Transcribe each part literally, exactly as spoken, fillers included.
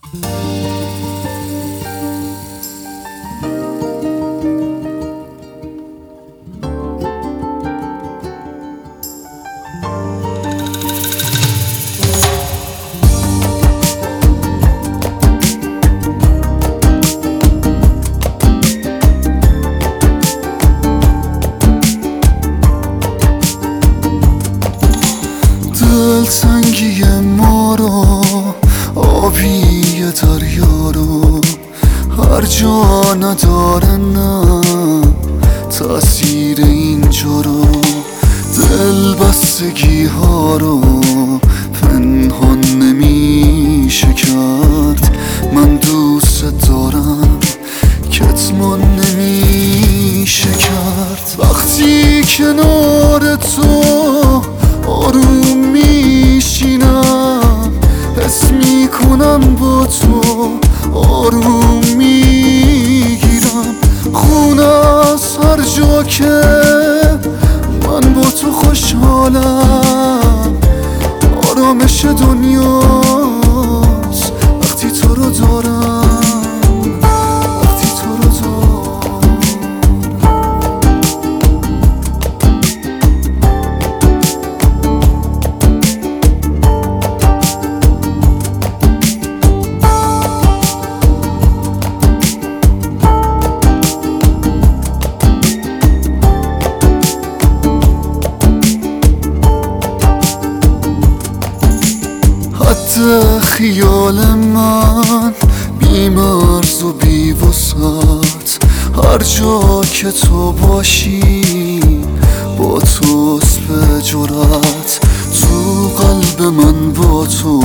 دلتنگی ما رو، آبی دریا رو، هر جا نداره نه تأثیر اینجا رو. دل بستگی ها رو پنهان نمیشه کرد، من دوست دارم کتمان نمیشه کرد. وقتی کنار تو آروم میشینم، حس میکنم با تو آروم میگیرم. خونه از هر جا که من با تو خوشحالم، آرامش دنیاست وقتی تو رو دارم، وقتی تو رو دارم. حتی خیال من بی مرز و بی وسعت، هر جا که تو باشی با توست به جرأت. تو قلب من با تو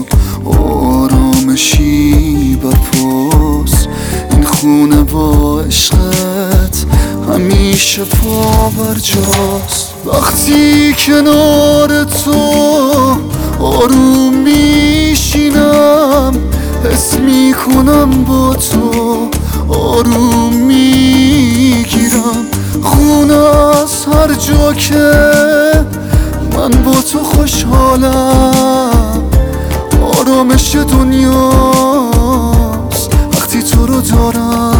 آرامشی برپاست، این خونه با عشقت همیشه پا برجاست. وقتی کنار تو آروم میشینم، حس میکنم با تو آروم میگیرم. خونه از هر جا که من با تو خوشحالم، آرامش دنیاست وقتی تو رو دارم.